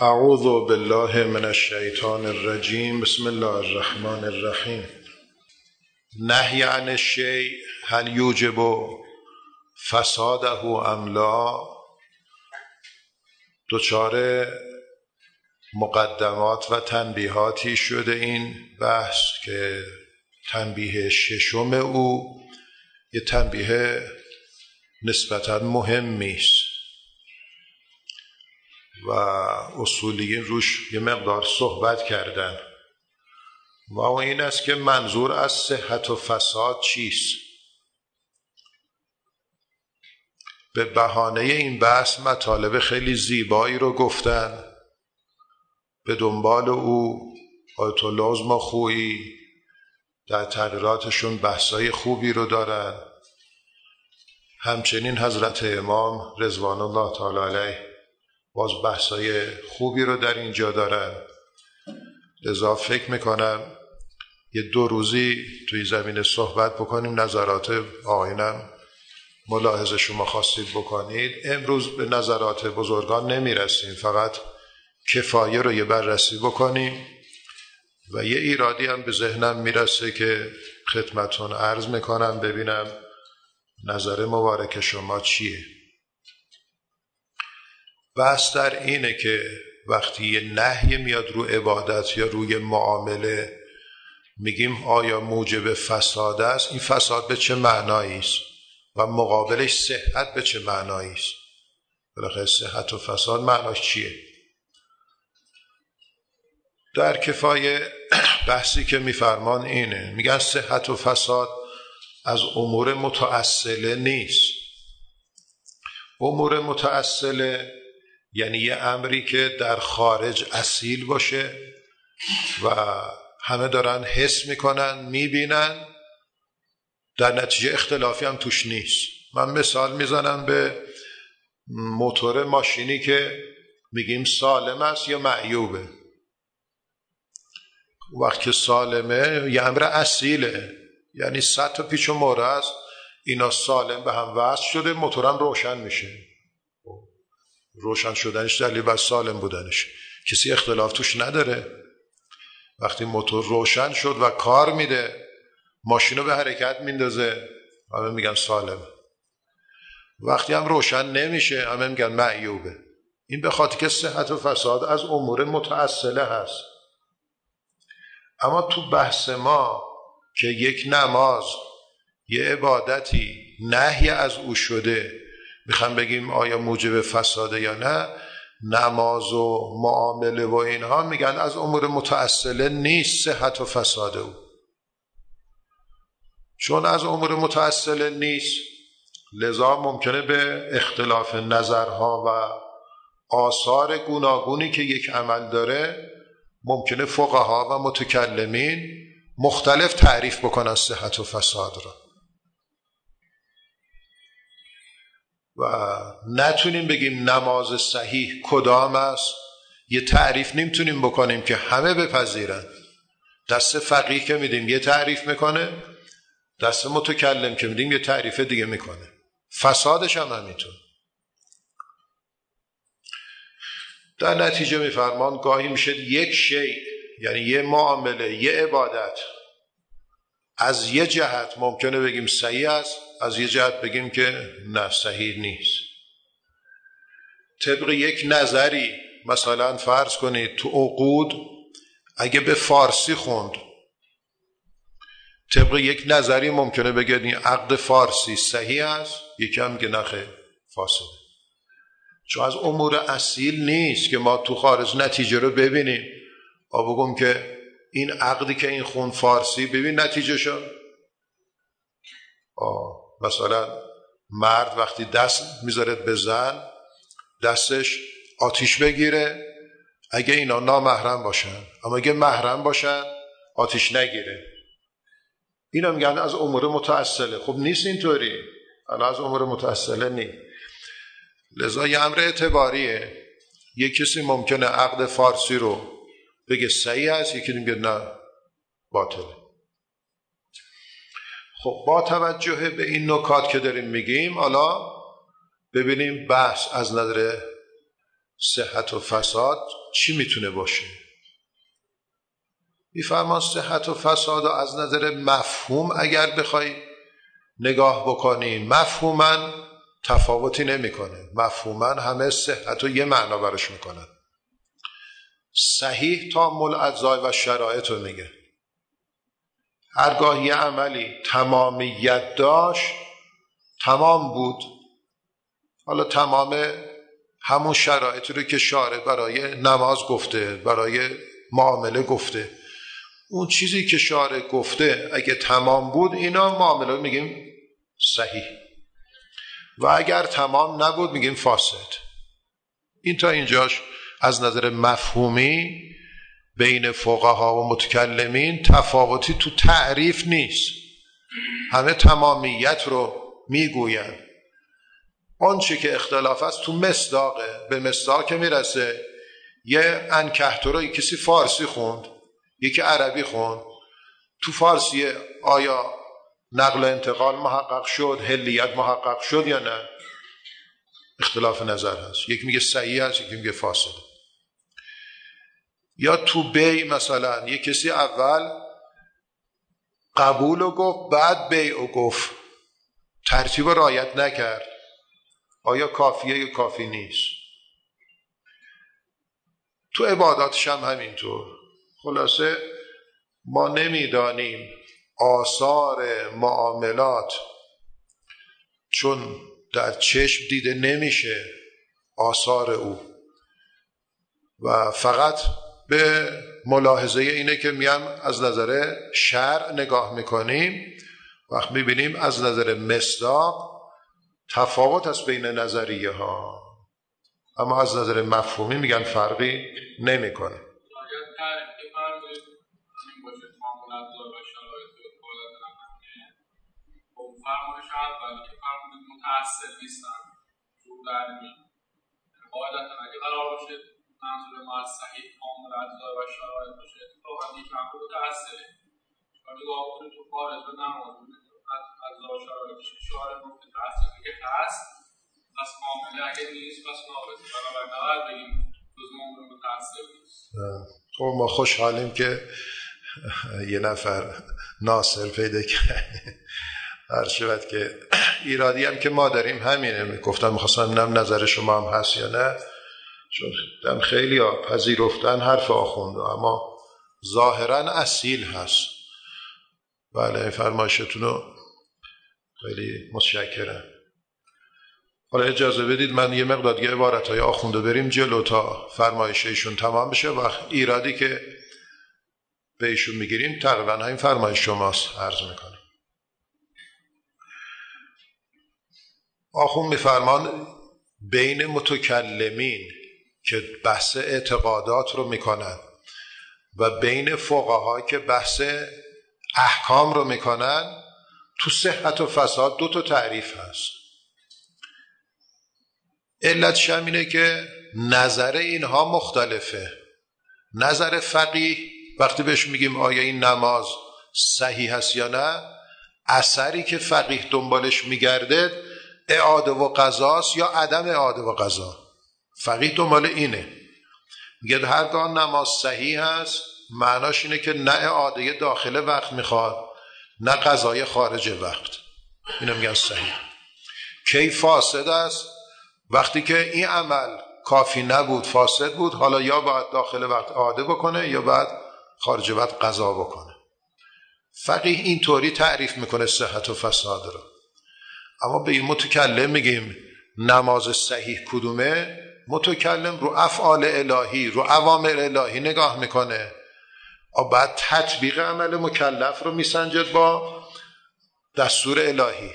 اعوذ بالله من الشیطان الرجیم. بسم الله الرحمن الرحیم. نهی عن الشیء هل یوجب فساده ام لا. دچار مقدمات و تنبیهاتی شده این بحث که تنبیه ششم او یه تنبیه نسبتاً مهمی است و اصولیین روش یه مقدار صحبت کردن و این است که منظور از صحت و فساد چیست. به بهانه این بحث مطالب خیلی زیبایی رو گفتن. به دنبال او آیت الله عظماخویی در تقریراتشون بحثای خوبی رو دارن. همچنین حضرت امام رضوان الله تعالی علیه باز بحثای خوبی رو در اینجا دارن. لذا فکر میکنم یه 2 روزی توی زمینه صحبت بکنیم. نظرات آقایونم ملاحظه شما خواستید بکنید. امروز به نظرات بزرگان نمیرسیم، فقط کفایه رو یه بررسی بکنیم و یه ایرادی هم به ذهنم میرسه که خدمتون عرض میکنم ببینم نظر مبارک شما چیه. بحث در اینه که وقتی یه نهی میاد رو عبادت یا روی معامله میگیم آیا موجب فساد است؟ این فساد به چه معنایی است و مقابلش صحت به چه معنایی است؟ بالاخره صحت و فساد معناش چیه؟ در کفایه بحثی که میفرمان اینه، میگن صحت و فساد از امور متأصله نیست. امور متأصله یعنی یه امری که در خارج اصیل باشه و همه دارن حس میکنن میبینن، در نتیجه اختلافی هم توش نیست. من مثال میزنم به موتور ماشینی که میگیم سالم است یا معیوبه. وقتی سالمه یه امر اصیله، یعنی 100 تا پیچ و مهره است، اینا سالم به هم وصل شده، موتورم روشن میشه. روشن شدنش دلیل بر سالم بودنش، کسی اختلاف توش نداره. وقتی موتور روشن شد و کار میده، ماشینو به حرکت میندازه، همه میگن سالم. وقتی هم روشن نمیشه همه میگن معیوبه. این به خاطر که صحت و فساد از امور متأصله هست. اما تو بحث ما که یک نماز یه عبادتی نهی از او شده، میخوام بگیم آیا موجب فساده یا نه، نماز و معامله و اینها میگن از امور متأصله نیست صحت و فساد او. چون از امور متأصله نیست، لذا ممکنه به اختلاف نظرها و آثار گوناگونی که یک عمل داره ممکنه فقها و متکلمین مختلف تعریف بکنن صحت و فساد را و نتونیم بگیم نماز صحیح کدام است. یه تعریف نمیتونیم بکنیم که همه بپذیرن. دست فقیه که میدیم یه تعریف میکنه، دست متکلم که میدیم یه تعریف دیگه میکنه. فسادش هم همینطور. در نتیجه میفرمان گاهی میشه یک شیء، یعنی یه معامله، یه عبادت، از یه جهت ممکنه بگیم صحیح است، از یه جهت بگیم که نه صحیح نیست. طبق یک نظری، مثلا فرض کنید تو عقود اگه به فارسی خوند، طبق یک نظری ممکنه بگید این عقد فارسی صحیح است، یکی هم میگه نه خیر فاسده. چون از امور اصیل نیست که ما تو خارج نتیجه رو ببینیم بگم که این عقدی که این خون فارسی، ببین نتیجه شد. مثلا مرد وقتی دست میذاره به زن، دستش آتیش بگیره اگه اینا نامحرم باشن، اما اگه محرم باشن آتیش نگیره. اینا میگن از امور متأصله. خب نیست اینطوری، الان از امور متأصله نیست. لذا یه امر اعتباریه. یه کسی ممکنه عقد فارسی رو بگه صحیح است، یکی میگه نه باطله. خب با توجه به این نکات که داریم میگیم، حالا ببینیم بحث از نظر صحت و فساد چی میتونه باشه؟ میفرمان صحت و فساد از نظر مفهوم اگر بخوای نگاه بکنیم، مفهوماً تفاوتی نمیکنه. مفهوماً همه صحت رو یه معنا براش میکنن. صحیح تامل اجزا و شرایط رو میگه. هرگاه یه عملی تمامیت داشت، تمام بود، حالا تمام همون شرایطی رو که شارع برای نماز گفته، برای معامله گفته، اون چیزی که شارع گفته اگه تمام بود، اینا معامله رو میگیم صحیح، و اگر تمام نبود میگیم فاسد. این تا اینجاش از نظر مفهومی بین فقها و متکلمین تفاوتی تو تعریف نیست، همه تمامیت رو میگوین. اون چی که اختلاف است تو مصداقه. به مصداق که میرسه، یه انکهترا کسی فارسی خوند، یکی عربی خوند. تو فارسی آیا نقل و انتقال محقق شد، حلیت محقق شد یا نه؟ اختلاف نظر هست. یکی میگه صحیح هست، یکی میگه فاسد. یا تو بی مثلا یک کسی اول قبول رو گفت، بعد بیع رو گفت، ترتیب رو رعایت نکرد، آیا کافیه یا کافی نیست؟ تو عباداتش هم همینطور. خلاصه ما نمیدانیم آثار معاملات، چون در چشم دیده نمیشه آثار او، و فقط به ملاحظه اینه که میم از نظر شرع نگاه میکنیم، وقت میبینیم از نظر مصداق تفاوت است بین نظریه ها، اما از نظر مفهومی میگن فرقی نمیکنه. فرمایش اولی که فرمودید متعصب نیستن، جور در نمی قاعدتا اگه قرار باشه منظور ما از صحیح کامل اجزا و شرایط باشه، اتفاقا یک امر متعصبه. شما نگاه کنید تو خارج نماز اجزا و شرایطش اشاره گفته تعصبی که هست، پس کامله، اگه نیست پس ناقصه. بنابراین نباید بگیم جز مؤمن متعصب نیست. خب ما خوشحالیم که یه نفر ناصر پیدا کرده. هر شود که ایرادی هم که ما داریم همینه. گفتم میخواستم ببینم نظر شما هم هست یا نه، چون دم خیلی ها پذیرفتن حرف آخونده، اما ظاهرا اصیل هست. بله، فرمایشتون رو خیلی متشکرم. حالا اجازه بدید من یه مقدار دیگه عبارتهای آخونده بریم جلو تا فرمایش ایشون تمام بشه، و ایرادی که به ایشون میگیریم تقریبا همین فرمایش شماست عرض میکنیم. آخون میفرمان بین متکلمین که بحث اعتقادات رو میکنن و بین فقها که بحث احکام رو میکنن، تو صحت و فساد دو تا تعریف هست. علتش هم اینه که نظر اینها مختلفه. نظر فقیه وقتی بهش میگیم آیا این نماز صحیح هست یا نه، اثری که فقیه دنبالش میگرده اعاده و قضاست یا عدم اعاده و قضا. فقیه دنبال اینه، میگه هرگاه نماز صحیح هست معناش اینه که نه اعاده داخل وقت میخواد نه قضای خارج وقت، اینو میگن صحیح. کی فاسد است؟ وقتی که این عمل کافی نبود، فاسد بود، حالا یا باید داخل وقت اعاده بکنه یا باید خارج وقت قضا بکنه. فقیه اینطوری تعریف میکنه صحت و فساد رو. اما به این متکلم میگیم نماز صحیح کدومه؟ متکلم رو افعال الهی، رو اوامر الهی نگاه میکنه، بعد تطبیق عمل مکلف رو میسنجد با دستور الهی.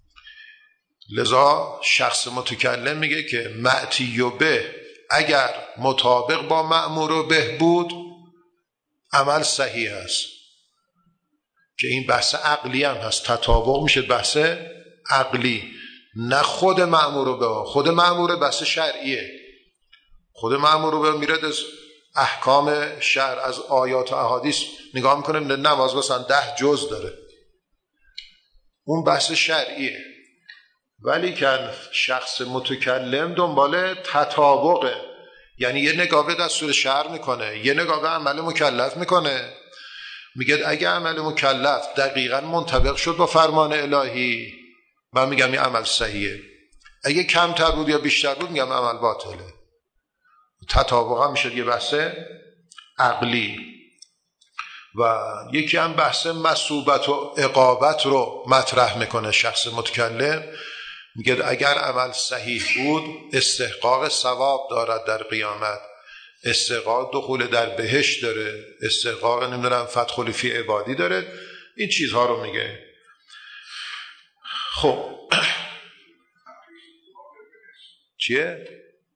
لذا شخص متکلم میگه که معتی و به اگر مطابق با مأمور و به بود عمل صحیح است، که این بحث عقلی هم هست. تطابق میشه بحث عقلی، نه خود مأمور و به. خود مأمور بحث شرعیه. خود مأمور و به میرد از احکام شرع، از آیات و احادیث نگاه میکنه، نماز مثلا 10 جز داره، اون بحث شرعیه. ولی که شخص متکلم دنبال تطابقه، یعنی یه نگاه به دستور شرع میکنه، یه نگاه به عمل مکلف میکنه. میگه اگه عمل مکلف دقیقاً منطبق شد با فرمان الهی، من میگم این عمل صحیحه. اگه کمتر بود یا بیشتر بود، میگم عمل باطله. تطابق هم میشه یه بحث عقلی. و یکی هم بحث مثوبت و عقابت رو مطرح میکنه شخص متکلم. میگه اگر عمل صحیح بود استحقاق ثواب دارد در قیامت، استحقاق دخول در بهشت داره، استحقاق نمیدونم فدخل فی عبادی داره. این چیزها رو میگه. خب چیه؟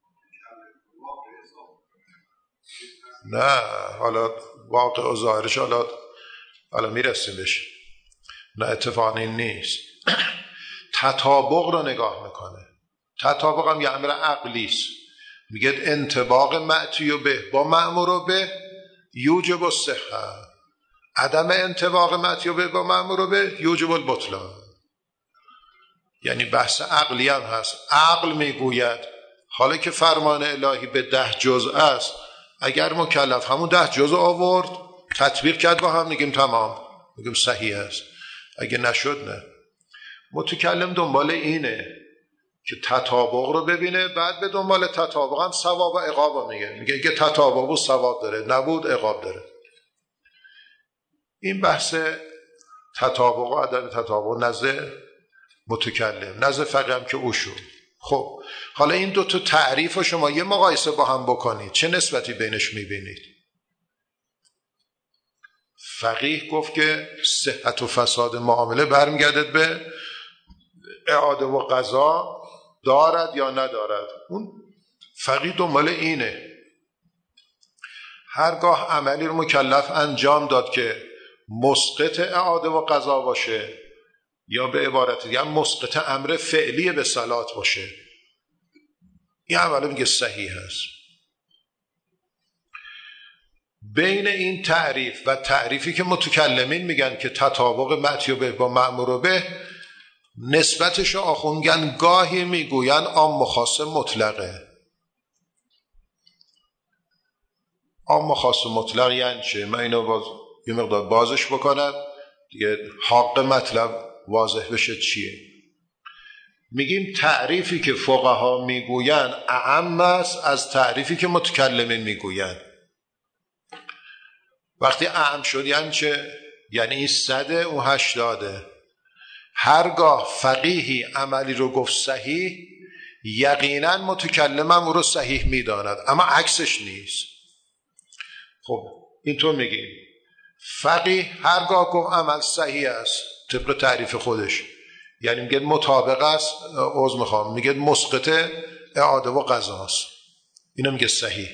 نه حالا واقع و ظاهرش حالا میرسیم بهش. نه اتفاقا این نیست. تطابق رو نگاه میکنه. تطابق هم یه امر عقلی است. میگه انطباق معطی به با مأمور به یوجب الصحة، عدم انطباق معطی به با مأمور به یوجب البطلان. یعنی بحث عقلی هم هست. عقل میگوید حالا که فرمان الهی به 10 جزء است، اگر مکلف همون 10 جزء آورد تطبیق کرد با هم، میگیم تمام، میگیم صحیح است. اگه نشد نه. متکلم دنبال اینه که تطابق رو ببینه، بعد به دنبال تطابق هم ثواب و عقاب میگه اگه تطابق و ثواب داره، نبود عقاب داره. این بحث تطابق و عدم تطابق نزد متکلم، نزد فقیه هم که او شد. خب حالا این دو تا تعریف رو شما یه مقایسه با هم بکنید، چه نسبتی بینش میبینید؟ فقیه گفت که صحت و فساد معامله برمیگردد به اعاده و قضا دارد یا ندارد. اون فقیه دنبال اینه هرگاه عملی رو مکلف انجام داد که مسقط اعاده و قضا باشه، یا به عبارت دیگه مسقط امر فعلی به صلات باشه، این عمل میگه صحیح هست. بین این تعریف و تعریفی که متکلمین میگن که تطابق معطی به با مأمور به، نسبتش آخوندگن گاهی میگوین عام و خاص مطلقه. عام و خاص مطلق یعنی چه؟ من اینو یه مقدار بازش بکنم دیگه حق مطلب واضح بشه چیه. میگیم تعریفی که فقها میگوین اعم است از تعریفی که متکلمین میگوین. وقتی اعم شد یعنی چه؟ یعنی این 100 اون 80. هرگاه فقیهی عملی رو گفت صحیح، یقینا متکلمم او رو صحیح میداند، اما عکسش نیست. خب اینطور میگیم فقیه هرگاه گفت عمل صحیح است طبق تعریف خودش، یعنی میگه مطابق است، میگه مسقط اعاده و قضا است، اینو میگه صحیح.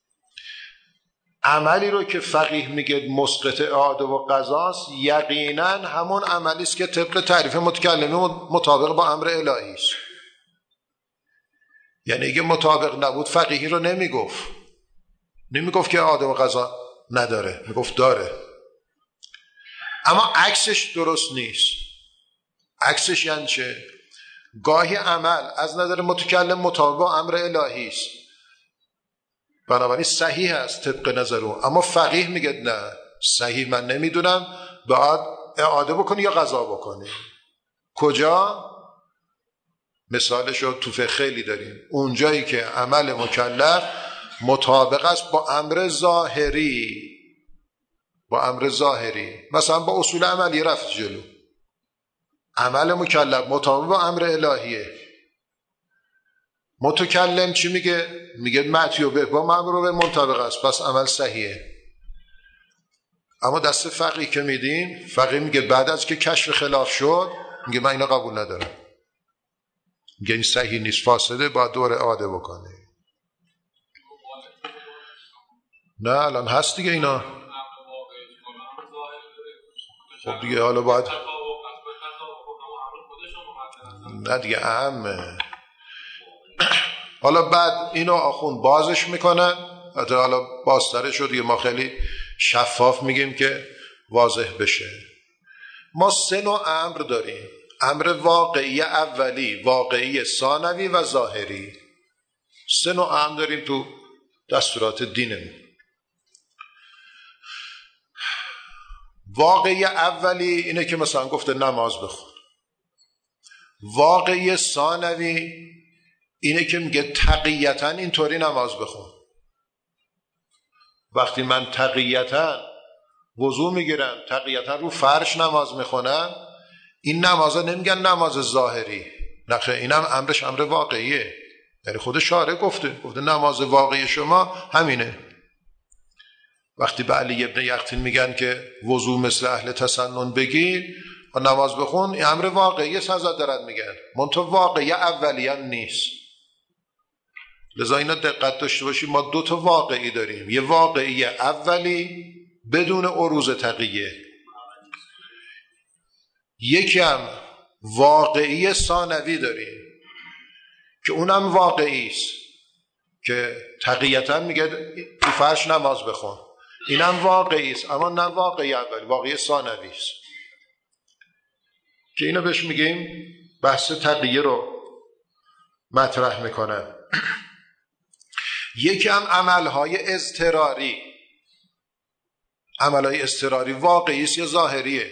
عملی رو که فقیه میگه مسقط اعاده و قضا است، یقینا همون عملی است که طبق تعریف متکلمی مطابق با امر الهی است. یعنی اگه مطابق نبود فقیهی رو نمیگفت که اعاده و قضا نداره، میگفت داره. اما عکسش درست نیست. عکسش یعنی چه؟ گاهی عمل از نظر متکلم مطابق با امر الهی است، بنابراین صحیح است طبق نظر او، اما فقیه میگه نه صحیح من نمیدونم، باید اعاده بکنی یا قضا بکنی. کجا؟ مثالشو تو فقه خیلی داریم. اونجایی که عمل مکلف مطابق است با امر ظاهری، مثلا با اصول عملی رفت جلو، عمل مکلف مطابق با امر الهیه. متکلم چی میگه؟ میگه معطی به با مأمور به منطبق است، پس عمل صحیحه. اما دست فقیه که میدین، فقیه میگه بعد از که کشف خلاف شد، میگه من اینا قبول ندارم، میگه این صحیح نیست، فاسده، باید دوره اعاده بکنه. نه الان هست دیگه اینا. خب دیگه حالا باید نه دیگه اهمه. حالا بعد اینو آخوند بازش میکنن، حالا بازتره شد دیگه، ما خیلی شفاف میگیم که واضح بشه. ما 3 نوع امر داریم: امر واقعی اولی، واقعی ثانوی و ظاهری. 3 نوع امر داریم تو دستورات دینمون. واقعی اولی اینه که مثلا گفته نماز بخون. واقعی ثانوی اینه که میگه تقیتا اینطوری نماز بخون. وقتی من تقیتا وضو میگیرم، تقیتا رو فرش نماز میخونم، این نمازا نمیگن نماز ظاهری، نخه اینم امرش امر واقعیه. یعنی خود شارع گفته نماز واقعی شما همینه. وقتی به علی ابن یقطین میگن که وضو مثل اهل تسنن بگیر و نماز بخون، این امر واقعی سزا دارد میگن، منتها واقعی اولی هم نیست. لذا اینا دقت داشته باشیم، ما 2 تا واقعی داریم، یه واقعی اولی بدون عروض تقیه، یکی هم واقعی ثانوی داریم که اونم واقعی است که تقیتا میگه تو فرش نماز بخون، اینم واقعی است اما نه واقعی اولی، واقعی ثانوی است که اینو بهش میگیم بحث تقیه رو مطرح میکنه. یکی هم عملهای اضطراری. عملهای اضطراری واقعی است یا ظاهریه؟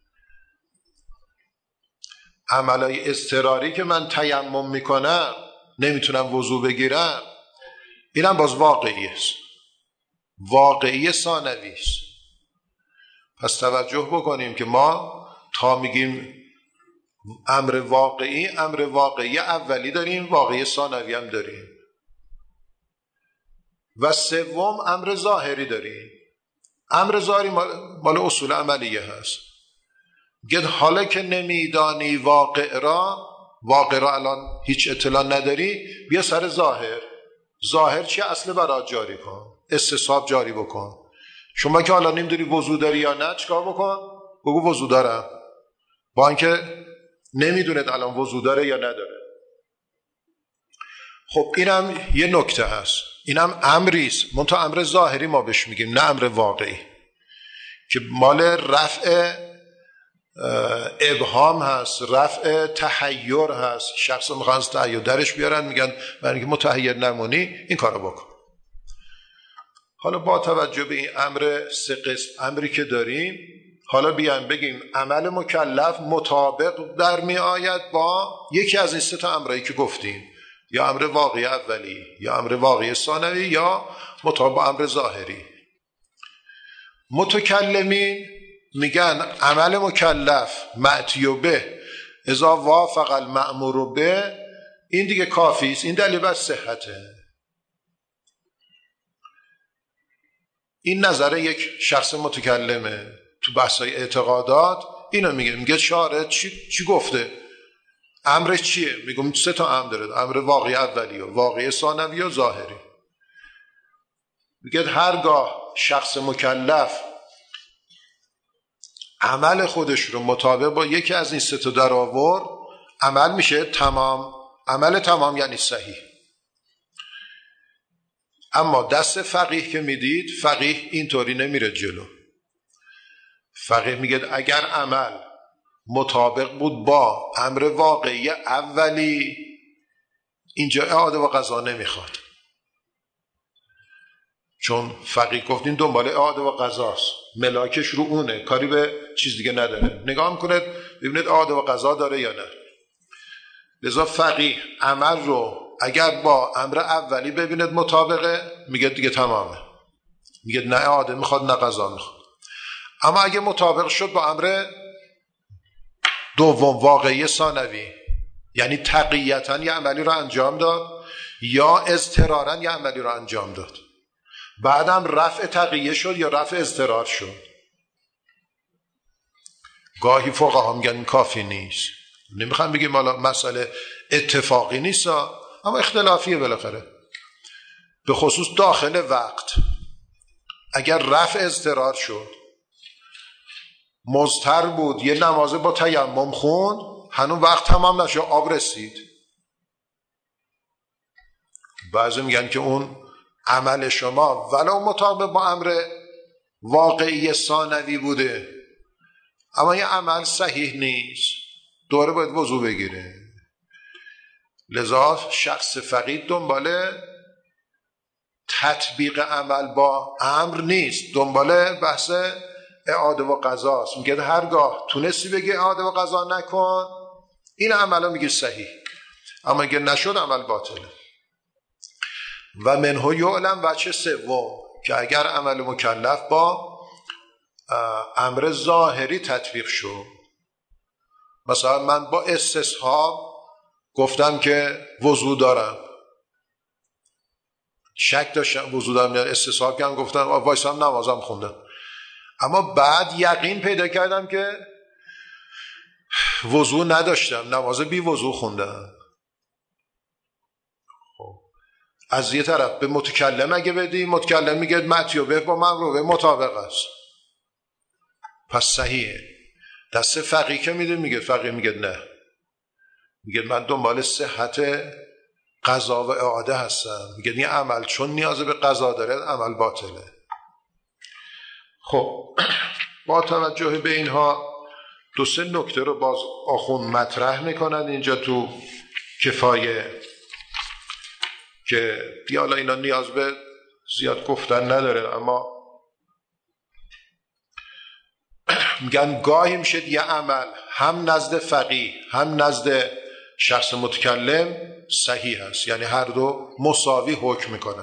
عملهای اضطراری که من تیمم میکنم نمیتونم وضو بگیرم، اینم باز واقعی است، واقعی ثانوی است. پس توجه بکنیم که ما تا میگیم امر واقعی اولی داریم، واقعی ثانوی هم داریم، و سوم امر ظاهری داریم. امر ظاهری مال اصول عملیه هست. گه حالا که نمیدانی واقع را الان هیچ اطلاع نداری، بیا سر ظاهر چیه؟ اصل برات جاری کن، استصحاب جاری بکن. شما که حالا نمیدونی وضو داری یا نه، چیکار بکن؟ بگو وضو دارم، با اینکه نمیدونید الان وضو داره یا نداره. خب اینم یه نکته هست، اینم امریست، منتها امر ظاهری ما بهش میگیم، نه امر واقعی، که مال رفع ابهام هست، رفع تحیر هست. شخص میخوان از تحیر درش بیارن، میگن برای اینکه متحیر نمونی این کارو بکن. حالا با توجه به این امر 3 قسم امری که داریم، حالا بیایم بگیم عمل مکلف مطابق در می آید با یکی از این 3 تا امرایی که گفتیم، یا امر واقعی اولی، یا امر واقعی ثانوی، یا مطابق با امر ظاهری. متکلمین میگن عمل مکلف مأتی به اذا وافق المأمور به، این دیگه کافی است، این دلیل بر صحته. این نظر یک شخص متکلمه تو بحث‌های اعتقادات. اینو میگه شارع چی گفته، امرش چیه؟ میگم 3 تا امر داره، امر واقعی اولی و واقعی ثانوی و ظاهری. میگه هرگاه شخص مکلف عمل خودش رو مطابق با یکی از این 3 تا در آورد، عمل میشه تمام. عمل تمام یعنی صحیح. اما دست فقیه که میدید، فقیه اینطوری نمیره جلو. فقیه میگه اگر عمل مطابق بود با امر واقعی اولی، اینجا اعاده و قضا نمیخواد، چون فقیه گفتین دنبال اعاده و قضاست، ملاکش رو اونه، کاری به چیز دیگه نداره، نگاه میکنه ببینید اعاده و قضا داره یا نه. لذا فقیه عمل رو اگر با امر اولی ببیند مطابقه، میگه دیگه تمامه، میگه نه اعاده میخواد نه قضا میخواد. اما اگه مطابق شد با امر دوم واقعی ثانوی، یعنی تقییتا یه عملی رو انجام داد یا اضطرارا یه عملی رو انجام داد، بعدم رفع تقیه شد یا رفع اضطرار شد، گاهی فقها میگن این کافی نیست. نمیخوام بگیم حالا مسئله اتفاقی نیست، اما اختلافیه بالاخره، به خصوص داخل وقت. اگر رفع اضطرار شد، مضطر بود یه نمازه با تیمم خوند، هنوز وقت تمام نشد، آب رسید، بعضی میگن که اون عمل شما ولو مطابق با امر واقعی ثانوی بوده، اما یه عمل صحیح نیست، دوره باید وضو بگیره. لذا شخص فقید دنبال تطبیق عمل با امر نیست، دنبال بحث اعاده و قضاست. میگه هرگاه تونستی بگی اعاده و قضا نکن، این عملو میگه صحیح، اما اگه نشد عمل باطله. و منه یعلم وجه سوم، که اگر عمل مکلف با امر ظاهری تطبیق شد، مثلا من با استصحاب گفتم که وضو دارم، شک داشتم وضو دارم یا استصحاب کردم، گفتم وایسام نمازم خوندم، اما بعد یقین پیدا کردم که وضو نداشتم، نماز بی وضو خوندم. از یه طرف به متکلم اگه بدی، متکلم میگه مطیوبه با ممروبه مطابق است، پس صحیحه. دست فقیه که میده، میگه فقیه میگه نه، میگه من دنبال صحت قضا و اعاده هستم، میگه این عمل چون نیاز به قضا داره عمل باطله. خب با توجه به اینها دو سه نکته رو باز آخوند مطرح میکنن اینجا تو کفایه، که دیالا اینا نیاز به زیاد گفتن نداره، اما میگن گاهی میشه یه عمل هم نزد فقیه هم نزد شخص متکلم صحیح هست، یعنی هر دو مساوی حکم میکنن.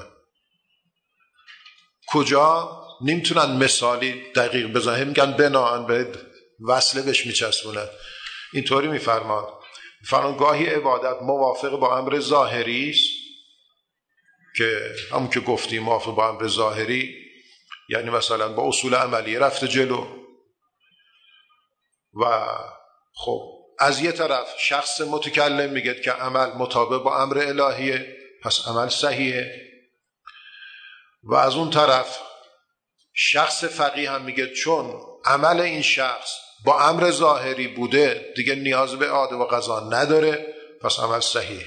کجا نمیتونن مثالی دقیق بزنن، میگن بناهن به وصله بهش میچسبونن. اینطوری میفرمان گاهی عبادت موافق با امر ظاهری است، که همون که گفتیم موافق با امر ظاهری یعنی مثلا با اصول عملی رفته جلو، و خب از یه طرف شخص متکلم میگه که عمل مطابق با امر الهیه، پس عمل صحیحه، و از اون طرف شخص فقیه هم میگه چون عمل این شخص با امر ظاهری بوده دیگه نیاز به اعاده و قضا نداره، پس عمل صحیح.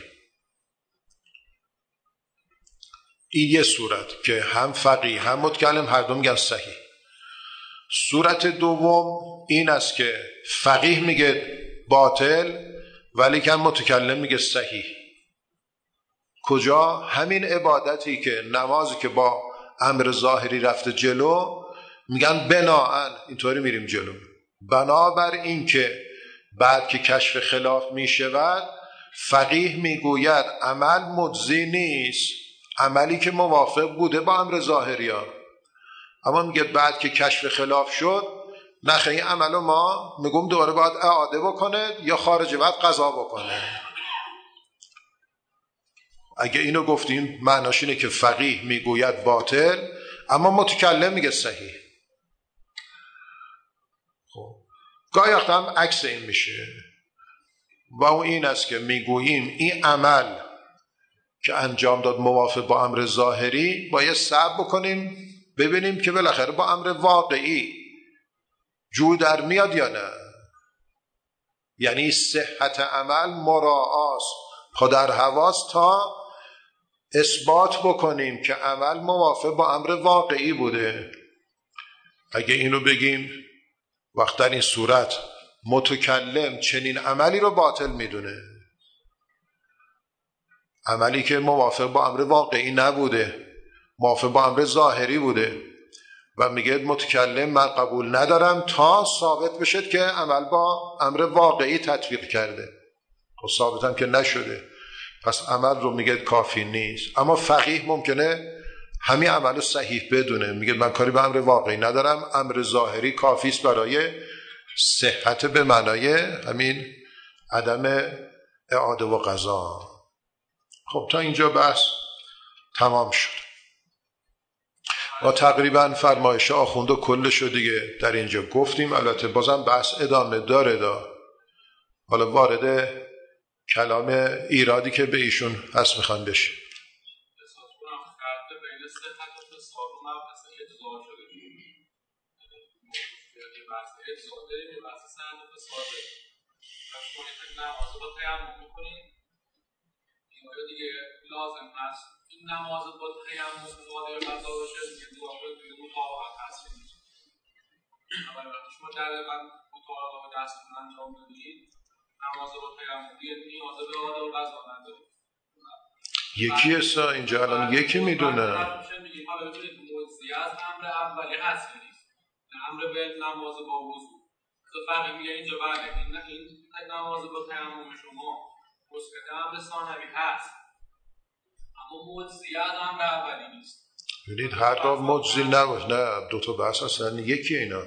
این یه صورت که هم فقیه هم متکلم هر دو میگن صحیح. صورت دوم این است که فقیه میگه باطل ولی که متکلم میگه صحیح. کجا؟ همین عبادتی که نمازی که با امر ظاهری رفته جلو، میگن بناهن اینطوری میریم جلو، بنابر این که بعد که کشف خلاف میشود فقیه میگوید عمل مجزی نیست، عملی که موافق بوده با امر ظاهری ها، اما میگه بعد که کشف خلاف شد نخه این عملو ما میگم دوباره باید اعاده بکنه یا خارج وقت قضا بکنه. اگه اینو گفتیم معناش اینه که فقیه میگوید باطل اما متکلم میگه صحیح. خب گاهی وقتا هم عکس این میشه، و اون این است که میگوییم این عمل که انجام داد موافق با امر ظاهری باید صبر بکنیم ببینیم که بالاخره با امر واقعی جو در میاد یا نه، یعنی صحت عمل مراعاست پدر حواس تا اثبات بکنیم که عمل موافق با امر واقعی بوده. اگه اینو بگیم وقت در این صورت متکلم چنین عملی رو باطل میدونه، عملی که موافق با امر واقعی نبوده، موافق با امر ظاهری بوده، و میگه متکلم من قبول ندارم تا ثابت بشه که عمل با امر واقعی تطبیق کرده. خب ثابت هم که نشده، پس عمل رو میگه کافی نیست. اما فقیه ممکنه همین عمل رو صحیح بدونه، میگه من کاری به امر واقعی ندارم، امر ظاهری کافیست برای صحت به معنای همین عدم اعاده و قضا. خب تا اینجا بحث تمام شد و تقریبا فرمایش آخونده کلشو دیگه در اینجا گفتیم. البته بازم بحث ادامه داره حالا وارد کلام ایرادی که به ایشون هست میخوان بشه. لازم هست این نماز با تیمم واقعا قضا بشه که دوباره توی مطابقت هست. اول وقتی شما دقیقاً مطابقت دستتون انجام بدید نماز با تیمم نیاز به اعاده و قضا نداره. یکی هستا اینجا الان یکی میدونه. حالا ببینید موضوعی از امر اولی هست یا نیست؟ امر به نماز با وضو تو فرقی میگه اینجا بله این نماز با تیمم شما مسکت امر ثانوی هست اما موضوعی از امر اولی نیست. ببینید هرگاه مجزی نباشه، نه دو تا بحث اصلا یکی اینا.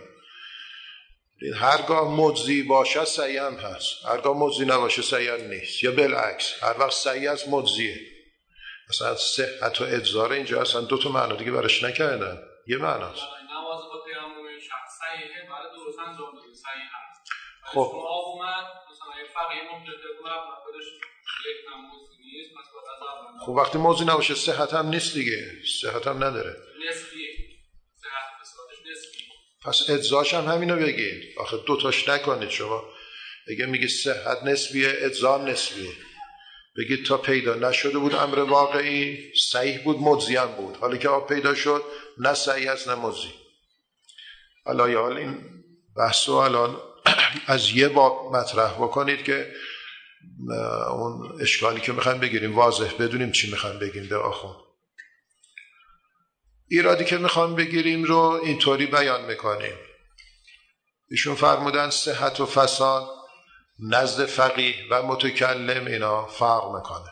هرگاه مجزی باشه صحیح هم هست، هرگاه مجزی نباشه صحیح نیست، یا بالعکس هر وقت صحیح از مجزیه. مثلا صحت و اجزار اینجا اصلا دو تا معنا دیگه برش نکردن، یه معناست. نماز با تیمم شخص صحیحه برای درست انجام داده صحیح هست. خب آب اومد مثلا یه فقیه ممکنه کنه خودش یک نمازی نیست مثلا. خب وقتی موضوع نباشه صحت هم نیست دیگه، صحت هم نداره. نسبی صحت فسادش نسبی. پس اجزاش هم همینو بگید. آخه دوتاش نکنید شما. اگه میگی صحت نسبیه اجزا نسبیه، بگید تا پیدا نشده بود امر واقعی صحیح بود مجزی هم بود، حالا که آب پیدا شد نه صحیح است نه مجزی. حالا این بحث رو الان از یه باب مطرح بکنید که اون اشکالی که میخوایم بگیریم واضح بدونیم چی میخوایم بگیم. به آخون ایرادی که میخوایم بگیریم رو اینطوری بیان میکنیم. ایشون فرمودن صحت و فساد نزد فقیه و متکلم اینا فرق میکنه.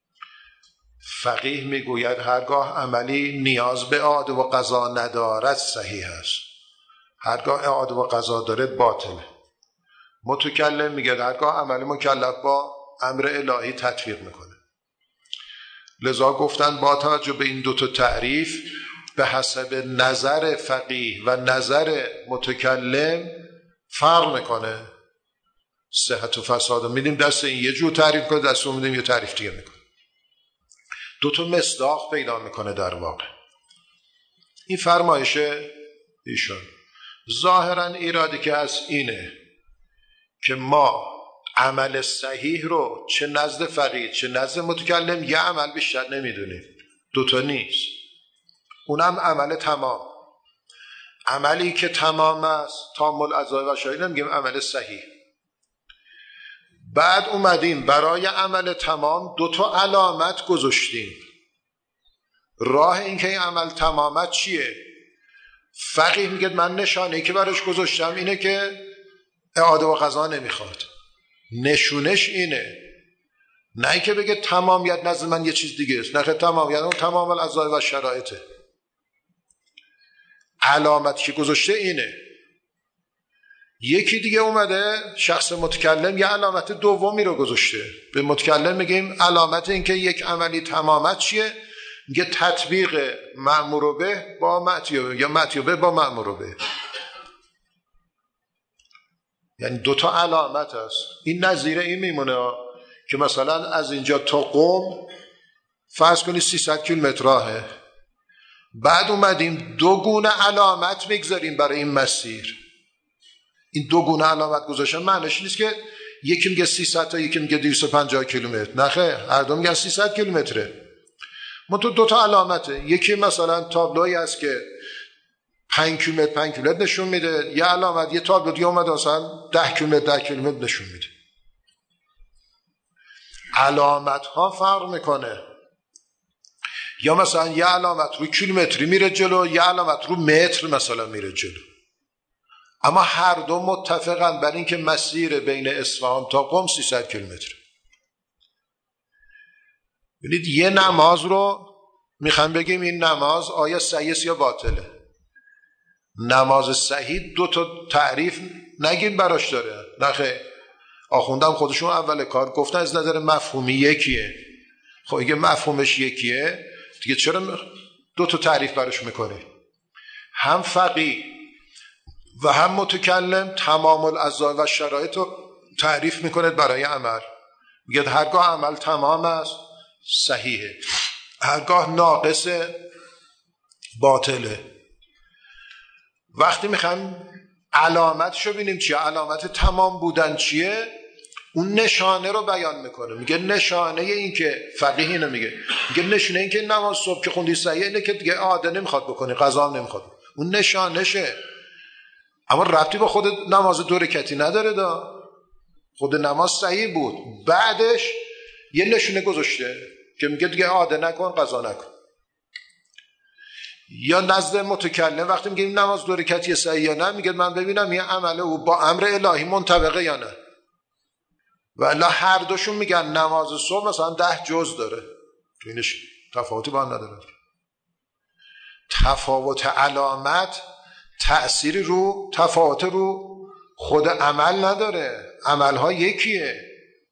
فقیه میگوید هرگاه عملی نیاز به اعاده و قضا ندارد صحیح است، هرگاه اعاده و قضا داره باطله. متکلم میگه هرگاه عمل مکلف با امر الهی تطبیق میکنه. لذا گفتن با توجه به این دوتا تعریف به حسب نظر فقیه و نظر متکلم فرق میکنه. صحت و فساد رو میدیم دست این یه جور تعریف کنه، دست اون میدیم یه تعریف دیگه میکنه. دوتا مصداق پیدا میکنه در واقع این فرمایش ایشون. ظاهرا ایرادی که از اینه که ما عمل صحیح رو چه نزد فقیه چه نزد متکلم یه عمل بیشتر نمیدونیم، دوتا نیست. اونم عمل تمام، عملی که تمام است تام الاعضاء و شایعه میگیم عمل صحیح. بعد اومدیم برای عمل تمام دوتا علامت گذاشتیم. راه این که این عمل تمامت چیه؟ فقیه میگه من نشانه‌ای که براش گذاشتم اینه که اعاده و قضا نمیخواد. نشونش اینه، نه که بگه تمامیت نزد من یه چیز دیگه است. نه که تمامیت اون تمام الاعضاء و شرایطه. علامتی که گذاشته اینه. یکی دیگه اومده شخص متکلم یه علامت دومی رو گذاشته. به متکلم میگیم علامت این که یک عملی تمامت چیه؟ میگه تطبیق مأمور به با معطی یا معطی به با مأمور به. یعنی دوتا علامت هست. این نظیره این میمونه که مثلا از اینجا تا قم فرض کنی 300 کیلومتر راهه. بعد اومدیم دو گونه علامت میگذاریم برای این مسیر. این دو گونه علامت گذاشتن معنیش نیست که یکی میگه 300 تا یکی میگه 250 کیلومتر. نه خیر، هر دو میگن 300 کیلومتره. منتها دو تا علامته. یکی مثلا تابلویی هست که 5 کیلومتر نشون میده، یه علامت یه تابلو دیگه اومده مثلا 10 کیلومتر نشون میده. علامت ها فرق میکنه. یا مثلا یه علامت رو کیلومتری میره جلو، یه علامت رو متر مثلا میره جلو. اما هر دو متفقن بر این که مسیر بین اصفهان تا قم 300 کیلومتر. ببینید یه نماز رو میخوام بگیم این نماز آیا صحیح یا باطله. نماز صحیح دو تا تعریف نگیم براش داره. نخیر، آخوندم خودشون اول کار گفتن از نظر مفهومی یکیه. خب اگه مفهومش یکیه دیگه چرا دو تا تعریف براش میکنه؟ هم فقیه و هم متکلم تمام الاعضاء و شرایط رو تعریف میکنه برای عمل. میگه هرگاه عمل تمام است صحیحه، هرگاه ناقص باطله. وقتی میخوایم علامتشو ببینیم چیه، علامت تمام بودن چیه، اون نشانه رو بیان میکنه. میگه نشانه این که فقیه اینو میگه نشانه این که نماز صبح که خوندی صحیحه اینه که دیگه عاده نمیخواد بکنی، قضا نمیخواد. اون نشانشه، اما ربطی با خود نماز 2 رکعتی نداره. خود نماز صحیح بود، بعدش یه نشونه گذاشته. که میگه دیگه عاده نکن، قضا نکن. یا نزد متکلم وقتی میگه این نماز 2 رکعتی صحیح یا نه، میگه من ببینم این عمل او با امر الهی منطبقه یا نه. و الا هر دوشون میگن نماز صبح مثلا 10 جز داره، تو اینش تفاوتی با هم نداره. تفاوت علامت تأثیری رو تفاوت رو خود عمل نداره، عملها یکیه.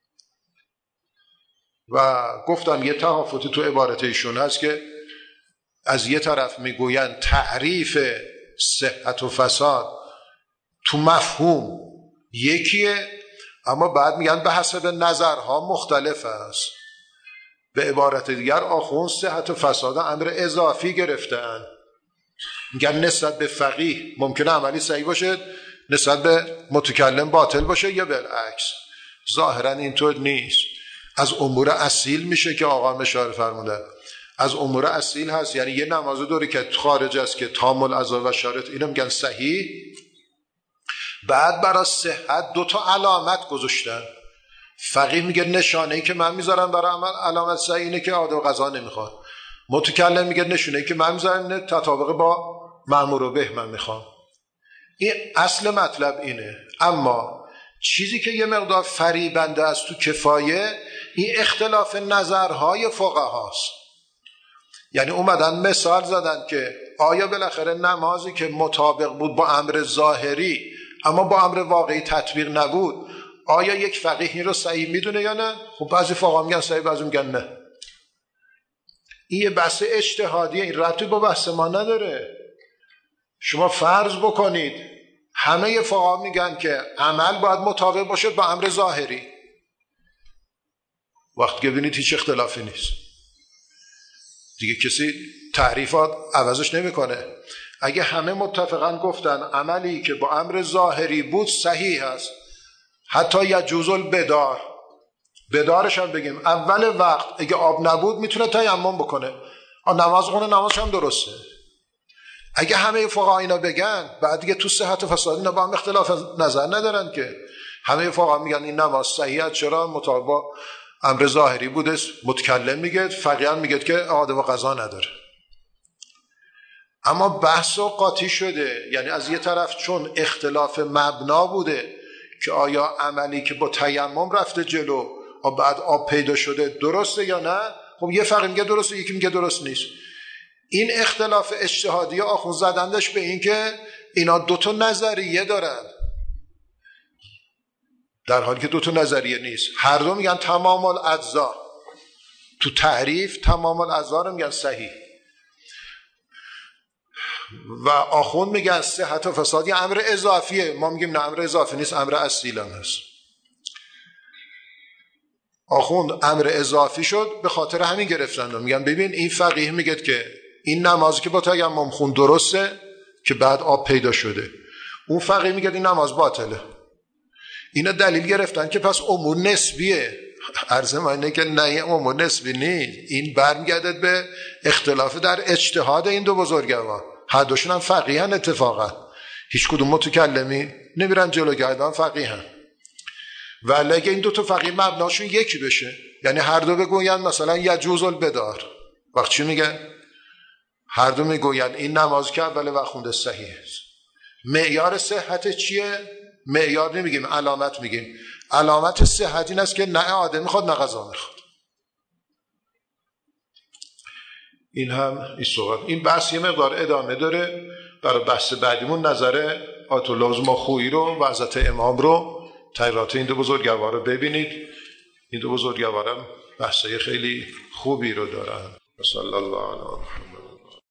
و گفتم یه تفاوتی تو عبارت ایشون هست که از یه طرف میگوین تعریف صحت و فساد تو مفهوم یکیه، اما بعد میگن به حسب نظرها مختلف است. به عبارت دیگر آخوند صحت و فساد امر اضافی گرفتن. میگن نسبت به فقیه ممکنه عملی صحیح باشه، نسبت به متکلم باطل باشه، یا بالعکس. ظاهرا اینطور نیست. از امور اصیل میشه که آقا اشاره فرموده، از امور اصیل هست. یعنی یه نماز 2 رکعت خارج است که تام العذار و شارط، اینو میگن صحیح. بعد برای صحت 2 علامت گذاشتن. فقیه میگه نشانه‌ای که من میذارم برای عمل علامت صحیح اینه که عاده و قضا نمیخواد. متکلم میگه نشونه‌ای که من میذارم اینه تطابق با مأمور به من میخوام. این اصل مطلب اینه. اما چیزی که یه مقدار فریبنده است تو کفایه، این اختلاف نظرهای فقهاست. یعنی اومدن مثال زدن که آیا بالاخره نمازی که مطابق بود با امر ظاهری اما با امر واقعی تطبیق نبود، آیا یک فقیه این رو صحیح میدونه یا نه؟ خب بعضی فقها میگن صحیح، بعضی میگن نه. این یه بحث اجتهادیه، این ربطی با بحث ما نداره. شما فرض بکنید همه فقها میگن که عمل باید مطابق باشه با امر ظاهری، وقتی که ببینید هیچ اختلافی نیست دیگه، کسی تعریفات عوضش نمیکنه. اگه همه متفقاً گفتن عملی که با امر ظاهری بود صحیح است، حتی یجوز البدار، بدارش هم بگیم اول وقت اگه آب نبود میتونه تیمم بکنه، نماز خونه نمازش هم درسته. اگه همه فقها اینا بگن، بعد دیگه تو صحت و فساد اینا با هم اختلاف نظر ندارن که. همه فقها میگن این نماز صحیحه، چرا؟ مطابق با امر ظاهری بوده. متکلم میگه، فقیه میگه که عاده و قضا نداره. اما بحث و قاطی شده. یعنی از یه طرف چون اختلاف مبنا بوده که آیا عملی که با تیمم رفته جلو و بعد آب پیدا شده درسته یا نه، خب یه فقیه میگه درسته، یکی میگه درست نیست. این اختلاف اجتهادی آخوند زدندش به این که اینا 2 نظریه دارن، در حالی که 2 نظریه نیست. هر دو میگن تمام الاجزا. تو تعریف تمام الاجزا رو میگن صحیح و آخوند میگن صحت و فساد یه امر اضافیه. ما میگیم نه، امر اضافی نیست، امر اصیل هم هست. آخوند امر اضافی شد، به خاطر همین گرفتن. میگن ببین این فقیه میگه که این نمازی که با تیمم خوند درسته که بعد آب پیدا شده، اون فقیه میگه این نماز باطله. اینا دلیل گرفتن که پس امور نسبیه. عرض من اینه که نه، امور نسبی نیست. این برمیگرده به اختلاف در اجتهاد این 2 بزرگوار. هر دوشون هم فقیهن اتفاقا، هیچ کدوم متکلمی نمیرن جلو گردن، فقیهن. ولی اگه این 2 فقیه مبناشون یکی بشه، یعنی هر دو بگوین مثلا یجوز البدار، وقت چی میگن؟ هر دو میگوین این نماز که اول وقت خونده صحیح است. معیار صحت چیه؟ معیار نمیگیم، علامت میگیم. علامت صحت این است که نه عاده میخواد نه قضا میخواد. این هم این صحبت. این بحث یه مقدار ادامه داره. برای بحث بعدیمون نظر آیت الله عظما خویی رو و حضرت امام رو، تغییرات این 2 بزرگوار رو ببینید. این 2 بزرگوار هم بحثای خیلی خوبی رو دارن. صلی الله علیه و سلم.